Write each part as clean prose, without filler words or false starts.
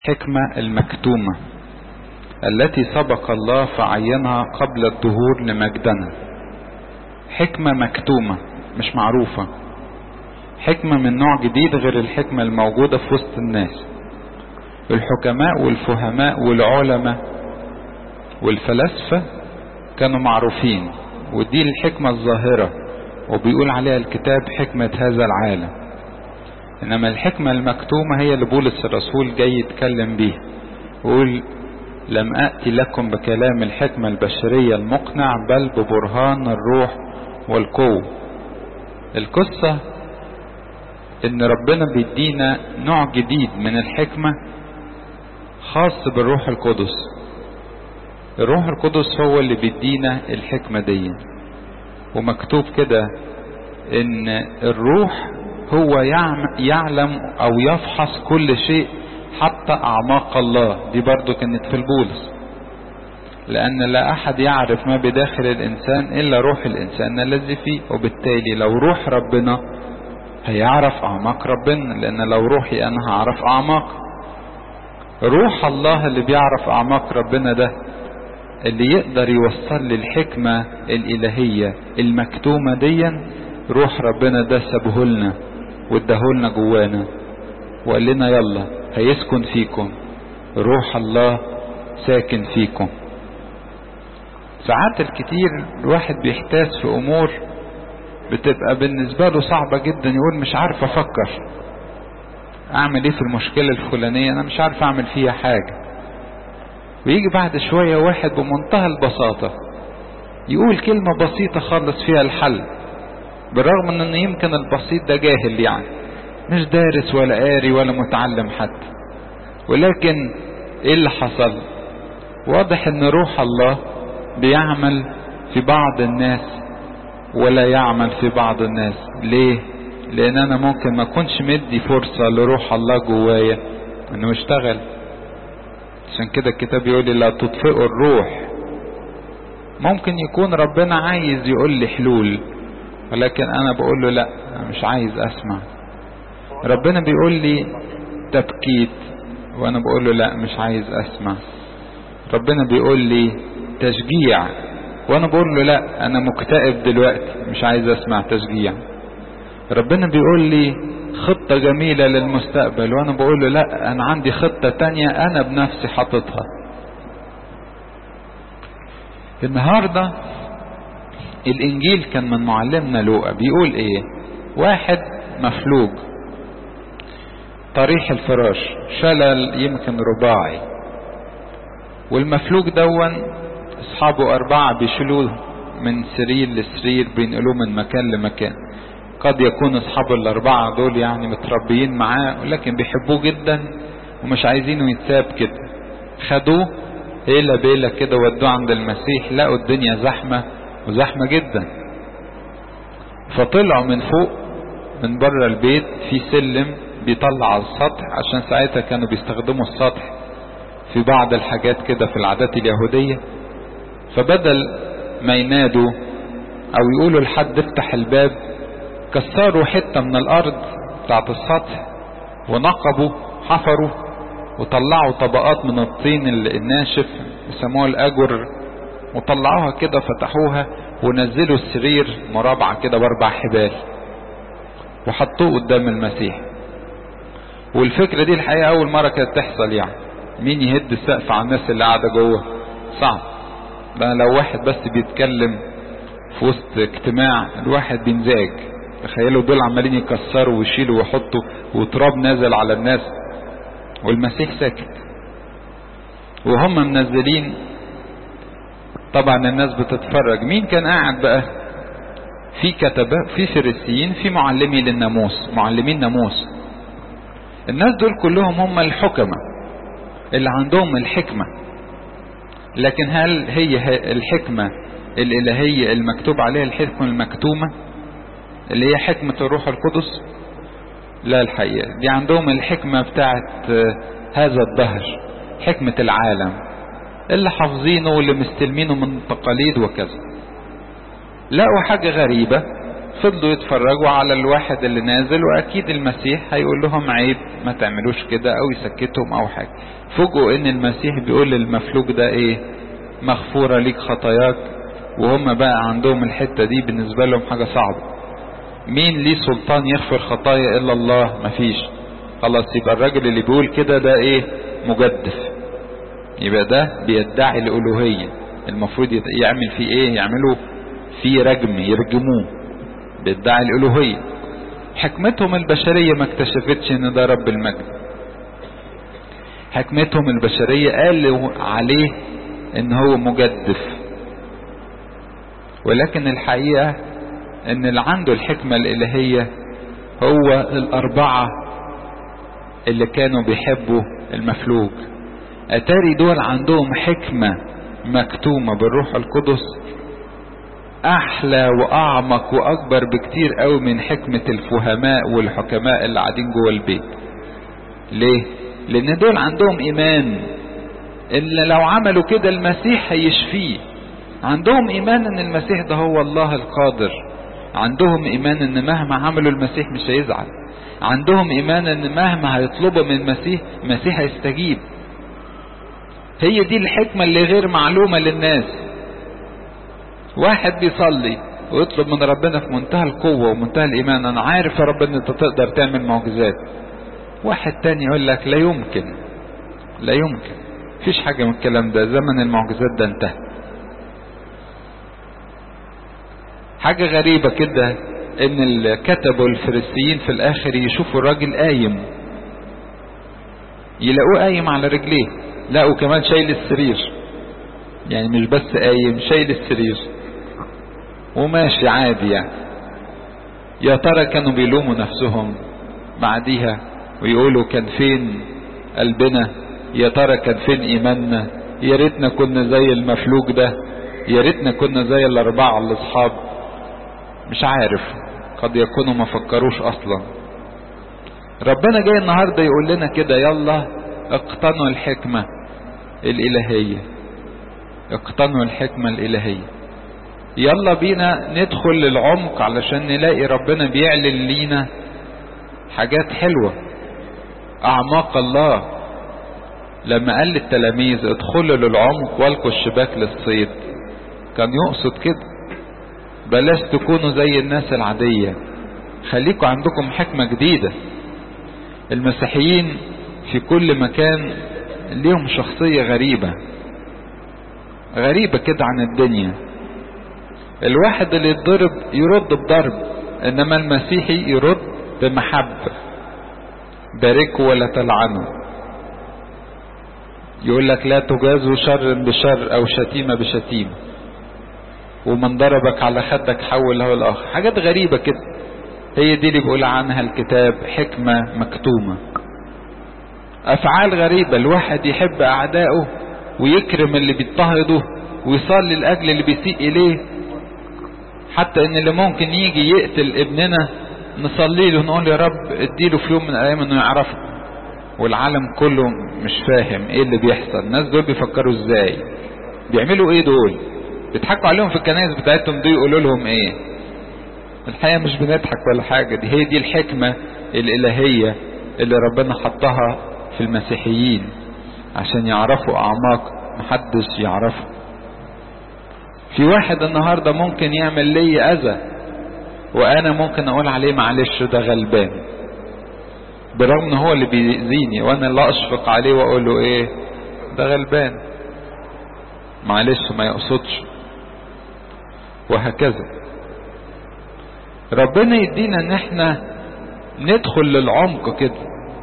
الحكمة المكتومة التي سبق الله فعينها قبل الدهور لمجدنا. حكمة مكتومة مش معروفة، حكمة من نوع جديد غير الحكمة الموجودة في وسط الناس. الحكماء والفهماء والعلماء والفلاسفة كانوا معروفين، ودي الحكمة الظاهرة وبيقول عليها الكتاب حكمة هذا العالم. انما الحكمة المكتومة هي اللي بولس الرسول جاي يتكلم بيها، ويقول لم آتي لكم بكلام الحكمة البشرية المقنع بل ببرهان الروح والقوة. القصة ان ربنا بيدينا نوع جديد من الحكمة خاص بالروح القدس. الروح القدس هو اللي بيدينا الحكمة دي، ومكتوب كده ان الروح هو يعلم او يفحص كل شيء حتى اعماق الله. دي برضو كانت في البولس، لان لا احد يعرف ما بداخل الانسان الا روح الانسان الذي فيه، وبالتالي لو روح ربنا هيعرف اعماق ربنا، لان لو روحي انا هعرف اعماق. روح الله اللي بيعرف اعماق ربنا ده اللي يقدر يوصل لي الحكمة الالهية المكتومة دي. روح ربنا ده سابهولنا واداهولنا جوانا وقال لنا يلا هيسكن فيكم، روح الله ساكن فيكم. ساعات الكتير الواحد بيحتاس في امور بتبقى بالنسبة له صعبة جدا، يقول مش عارف افكر اعمل ايه في المشكلة الفلانية، انا مش عارف اعمل فيها حاجة. ويجي بعد شوية واحد بمنتهى البساطة يقول كلمة بسيطة خالص فيها الحل، بالرغم من ان يمكن البسيط ده جاهل، يعني مش دارس ولا قاري ولا متعلم حتى، ولكن ايه اللي حصل؟ واضح ان روح الله بيعمل في بعض الناس ولا يعمل في بعض الناس. ليه؟ لان انا ممكن ما اكونش مدي فرصة لروح الله جوايا انه يشتغل. عشان كده الكتاب يقول لي لا تطفئوا الروح. ممكن يكون ربنا عايز يقول لي حلول، ولكن انا بقول له لا، أنا مش عايز اسمع. ربنا بيقول لي تبكيت وانا بقول له لا، مش عايز اسمع. ربنا بيقول لي تشجيع وانا بقول له لا، انا مكتئب دلوقتي مش عايز اسمع تشجيع. ربنا بيقول لي خطة جميلة للمستقبل وانا بقول له لا، انا عندي خطة تانية انا بنفسي حاططها. النهاردة الانجيل كان من معلمنا لوقا بيقول ايه؟ واحد مفلوج طريح الفراش، شلل يمكن رباعي، والمفلوج دون اصحابه 4 بيشيلوه من سرير لسرير، بينقلوه من مكان لمكان. قد يكون اصحاب ال4 دول يعني متربيين معاه ولكن بيحبوه جدا ومش عايزينه يتساب كده. خدوه هيلا بيلا كده ودوه عند المسيح، لقوا الدنيا زحمة وزحمة جدا، فطلعوا من فوق من بره البيت في سلم بيطلع على السطح، عشان ساعتها كانوا بيستخدموا السطح في بعض الحاجات كده في العادات اليهودية. فبدل ما ينادوا او يقولوا لحد افتح الباب، كسروا حتة من الارض بتاعت السطح ونقبوا حفروا وطلعوا طبقات من الطين الناشف يسموها الاجر، وطلعوها كده فتحوها ونزلوا السرير مربع كده ب4 حبال وحطوه قدام المسيح. والفكرة دي الحقيقة اول مرة كانت تحصل، يعني مين يهد السقف على الناس اللي قاعدة جوه؟ صعب. ده لو واحد بس بيتكلم في وسط اجتماع الواحد بينزعج. تخيلوا دول عمالين يكسروا ويشيلوا ويحطوا وتراب نازل على الناس والمسيح ساكت. وهم منزلين طبعا الناس بتتفرج. مين كان قاعد بقى؟ في كتبة، في فريسيين، في معلمي للناموس، معلمين ناموس. الناس دول كلهم هم الحكمة اللي عندهم الحكمة. لكن هل هي الحكمة الإلهية المكتوب عليها الحكمة المكتومة اللي هي حكمة الروح القدس؟ لا، الحقيقة دي عندهم الحكمة بتاعت هذا الدهر، حكمة العالم اللي حافظينه واللي مستلمينه من تقاليد وكذا. لقوا حاجة غريبة فضلوا يتفرجوا على الواحد اللي نازل، واكيد المسيح هيقول لهم عيب ما تعملوش كده او يسكتهم او حاجة. فوجئوا ان المسيح بيقول للمفلوج ده ايه؟ مغفورة ليك خطاياك. وهم بقى عندهم الحتة دي بالنسبة لهم حاجة صعبة. مين ليه سلطان يغفر خطايا الا الله؟ مفيش. خلاص يبقى الراجل اللي بيقول كده ده ايه؟ مجدف. يبقى ده بيدعي الالوهية. المفروض يعمل فيه ايه؟ يعملوا فيه رجم، يرجموه. بيدعي الالوهية. حكمتهم البشرية ما اكتشفتش ان ده رب المجد. حكمتهم البشرية قالوا عليه ان هو مجدف، ولكن الحقيقة ان اللي عنده الحكمة الالهية هو الاربعة اللي كانوا بيحبوا المفلوج. اتاري دول عندهم حكمة مكتومة بالروح القدس احلى واعمق واكبر بكتير قوي من حكمة الفهماء والحكماء اللي قاعدين جوه البيت. ليه؟ لان دول عندهم ايمان ان لو عملوا كده المسيح هيشفيه. عندهم ايمان ان المسيح ده هو الله القادر. عندهم ايمان ان مهما عملوا المسيح مش هيزعل. عندهم ايمان ان مهما هيطلبوا من المسيح هيستجيب. هي دي الحكمة اللي غير معلومة للناس. واحد بيصلي ويطلب من ربنا في منتهى القوة ومنتهى الايمان، انا عارف يا رب ان انت تقدر تعمل معجزات. واحد تاني يقول لك لا يمكن، لا يمكن، مفيش حاجة من الكلام ده، زمن المعجزات ده انتهى. حاجة غريبة كده ان الكتب والفريسيين في الاخر يشوفوا الراجل قايم، يلاقوه قايم على رجليه، لقوا كمان شايل السرير. يعني مش بس قايم، شايل السرير وماشي عادي. يعني يا ترى كانوا بيلوموا نفسهم بعديها ويقولوا كان فين قلبنا؟ يا ترى كان فين ايماننا؟ يا ريتنا كنا زي المفلوج ده، يا ريتنا كنا زي الاربعة الاصحاب. مش عارف، قد يكونوا ما فكروش اصلا. ربنا جاي النهاردة يقول لنا كده، يلا اقتنوا الحكمة الالهية، اقتنوا الحكمة الالهية. يلا بينا ندخل للعمق علشان نلاقي ربنا بيعلن لينا حاجات حلوة. اعماق الله لما قال للتلاميذ ادخلوا للعمق والقوا الشباك للصيد، كان يقصد كده. بلاش تكونوا زي الناس العادية، خليكوا عندكم حكمة جديدة. المسيحيين في كل مكان ليهم شخصية غريبة كده عن الدنيا. الواحد اللي يتضرب يرد بضرب، انما المسيحي يرد بمحبة. باركوا ولا تلعنوا. يقول لك لا تجازوا شر بشر او شتيمة بشتيمة، ومن ضربك على خدك حول له الاخر. حاجات غريبة كده. هي دي اللي بيقول عنها الكتاب حكمة مكتومة. افعال غريبة، الواحد يحب اعدائه ويكرم اللي بيضطهده ويصلي لاجل اللي بيسيء اليه، حتى ان اللي ممكن يجي يقتل ابننا نصلي له نقول يا رب اديله في يوم من الايام انه يعرفه. والعالم كله مش فاهم ايه اللي بيحصل. الناس دول بيفكروا ازاي؟ بيعملوا ايه دول؟ بيضحكوا عليهم في الكنائس بتاعتهم دي، يقولوا لهم ايه؟ الحقيقة مش بنضحك ولا حاجة. دي هي دي الحكمة الالهية اللي ربنا حطها في المسيحيين عشان يعرفوا اعماق محدش يعرفه. في واحد النهاردة ممكن يعمل لي اذى وانا ممكن اقول عليه معلش ده غلبان، برغم ان هو اللي بيأذيني وانا لا اشفق عليه واقول له ايه؟ ده غلبان، معلش ما يقصدش. وهكذا ربنا يدينا ان احنا ندخل للعمق كده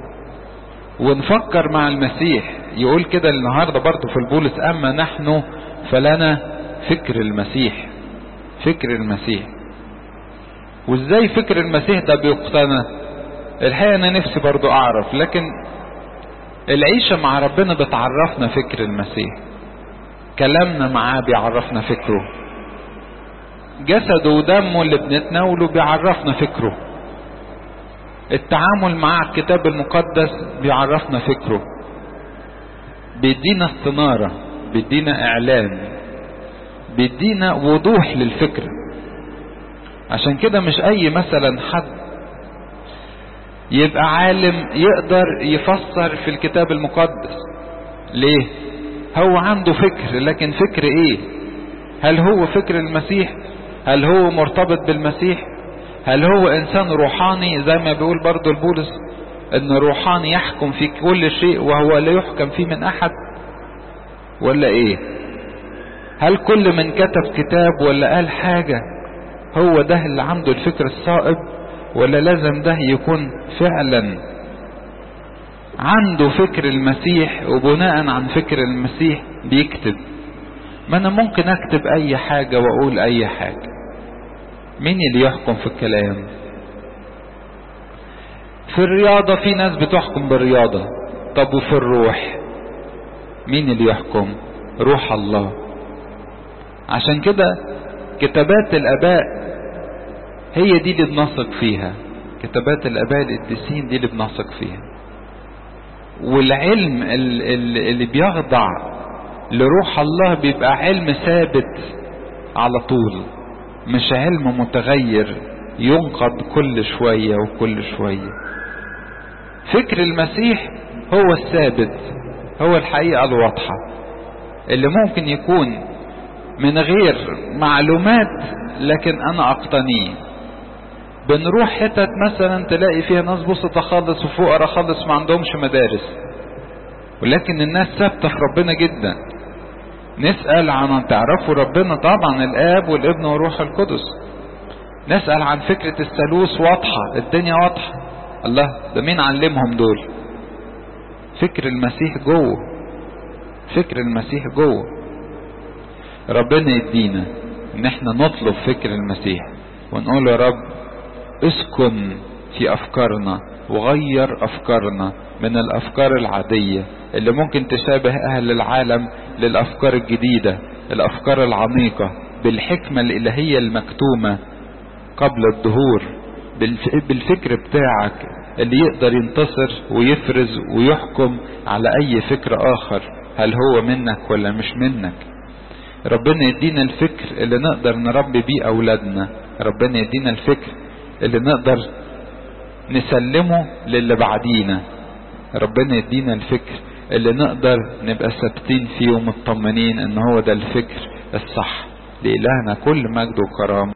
ونفكر مع المسيح. يقول كده النهاردة برضو في البولس اما نحن فلنا فكر المسيح. فكر المسيح. وازاي فكر المسيح ده بيقتنى؟ الحقيقة انا نفسي برضو اعرف، لكن العيشة مع ربنا بتعرفنا فكر المسيح. كلامنا معاه بيعرفنا فكره. جسده ودمه اللي بنتناوله بيعرفنا فكره. التعامل مع الكتاب المقدس بيعرفنا فكره. بيدينا استنارة، بيدينا اعلان، بيدينا وضوح للفكر. عشان كده مش اي مثلا حد يبقى عالم يقدر يفسر في الكتاب المقدس. ليه؟ هو عنده فكر، لكن فكر ايه؟ هل هو فكر المسيح؟ هل هو مرتبط بالمسيح؟ هل هو انسان روحاني زي ما بيقول برضو البولس ان روحاني يحكم في كل شيء وهو لا يحكم فيه من احد؟ ولا ايه؟ هل كل من كتب كتاب ولا قال حاجة هو ده اللي عنده الفكر الصائب؟ ولا لازم ده يكون فعلا عنده فكر المسيح وبناء عن فكر المسيح بيكتب؟ ما انا ممكن اكتب اي حاجة واقول اي حاجة، مين اللي يحكم في الكلام؟ في الرياضة في ناس بتحكم بالرياضة، طب وفي الروح مين اللي يحكم؟ روح الله. عشان كده كتابات الاباء هي دي اللي بنثق فيها، كتابات الاباء القديسين دي اللي بنثق فيها. والعلم اللي بيخضع لروح الله بيبقى علم ثابت على طول، مش علم متغير ينقض كل شوية وكل شوية. فكر المسيح هو الثابت، هو الحقيقة الواضحة اللي ممكن يكون من غير معلومات لكن انا اقتنيه. بنروح حتت مثلا تلاقي فيها ناس بسطة خالص وفقراء خالص ما عندهمش مدارس، ولكن الناس ثابتة في ربنا جدا. نسأل عن تعرفوا ربنا، طبعا الآب والابن والروح القدس. نسأل عن فكرة الثالوث، واضحة الدنيا واضحة. الله ده مين علمهم دول؟ فكر المسيح جوه، فكر المسيح جوه. ربنا يدينا ان احنا نطلب فكر المسيح ونقول يا رب اسكن في افكارنا وغير افكارنا من الافكار العادية اللي ممكن تشابه اهل العالم للافكار الجديدة، الافكار العميقة بالحكمة الالهية المكتومة قبل الظهور، بالفكر بتاعك اللي يقدر ينتصر ويفرز ويحكم على اي فكر اخر هل هو منك ولا مش منك. ربنا يدينا الفكر اللي نقدر نربي بيه اولادنا، ربنا يدينا الفكر اللي نقدر نسلمه للي بعدينا، ربنا يدينا الفكر اللي نقدر نبقى ثابتين فيه ومطمنين ان هو ده الفكر الصح. لإلهنا كل مجد وكرامة.